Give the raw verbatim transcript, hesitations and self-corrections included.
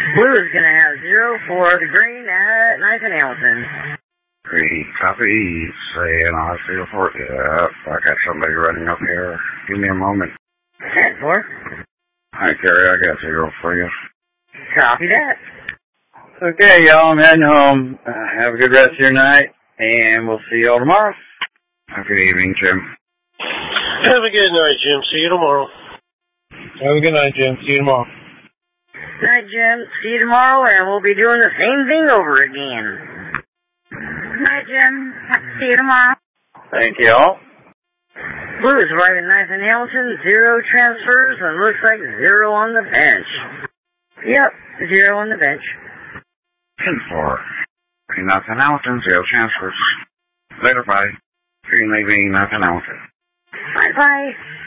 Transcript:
Blue is going to have zero for the green at Nathan Hamilton. Green, copy, saying I feel for it. Yep, I got somebody running up here. Give me a moment. ten four. Hi, Carrie, I got zero for you. Copy that. Okay, y'all, I'm heading home. Uh, have a good rest of your night, and we'll see y'all tomorrow. Have a good evening, Jim. Have a good night, Jim. See you tomorrow. Have a good night, Jim. See you tomorrow. Night, Jim. See you tomorrow, and we'll be doing the same thing over again. Night, Jim. See you tomorrow. Thank you all. Blue is riding Nathan Hamilton, zero transfers, and looks like zero on the bench. Yep, zero on the bench. ten four. Green, Nathan Hamilton, zero transfers. Later, bye. Green, leaving Nathan Hamilton. Bye-bye.